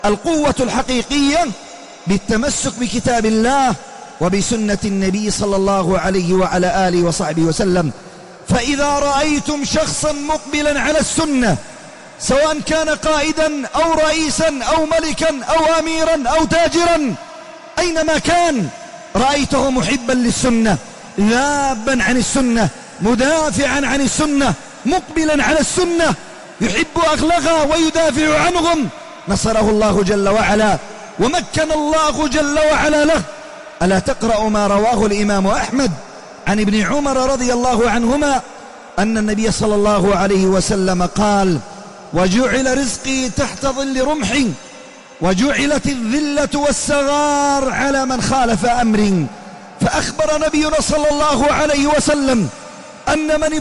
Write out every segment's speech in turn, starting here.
القوة الحقيقية بالتمسك بكتاب الله وبسنة النبي صلى الله عليه وعلى آله وصحبه وسلم. فإذا رأيتم شخصا مقبلا على السنة، سواء كان قائدا أو رئيسا أو ملكا أو أميرا أو تاجرا، أينما كان رأيته محبا للسنة، ذابا عن السنة، مدافعا عن السنة، مقبلا على السنة، يحب أغلغها ويدافع عنهم، نصره الله جل وعلا ومكن الله جل وعلا له. ألا تقرأ ما رواه الإمام أحمد عن ابن عمر رضي الله عنهما أن النبي صلى الله عليه وسلم قال: وجعل رزقي تحت ظل رمحي، وجعلت الذلة والصغار على من خالف أمري. فأخبر نبينا صلى الله عليه وسلم أن من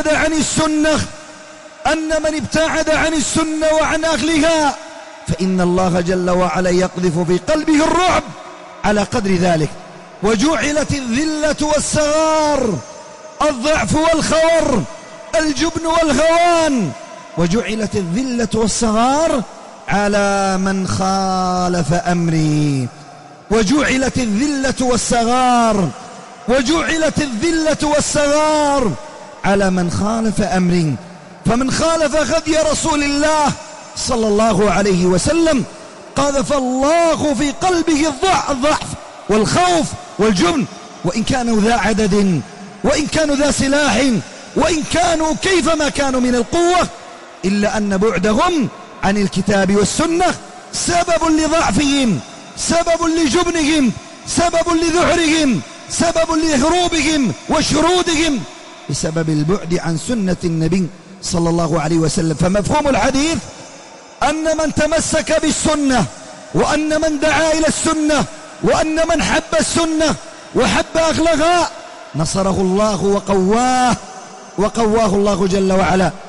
ابتعد عن السنة وعن أهلها فإن الله جل وعلا يقذف في قلبه الرعب على قدر ذلك. وجعلت الذلة والصغار، الضعف والخور، الجبن والهوان، وجعلت الذلة والصغار على من خالف أمري. وجعلت الذلة والصغار على من خالف أمري. فمن خالف هدي رسول الله صلى الله عليه وسلم قذف الله في قلبه الضعف والخوف والجبن، وإن كانوا ذا عدد، وإن كانوا ذا سلاح، وإن كانوا كيفما كانوا من القوة، إلا أن بعدهم عن الكتاب والسنة سبب لضعفهم، سبب لجبنهم، سبب لذعرهم، سبب لهروبهم وشرودهم، بسبب البعد عن سنة النبي صلى الله عليه وسلم. فمفهوم الحديث أن من تمسك بالسنة، وأن من دعا إلى السنة، وأن من حب السنة وحب أغلغها، نصره الله وقواه الله جل وعلا.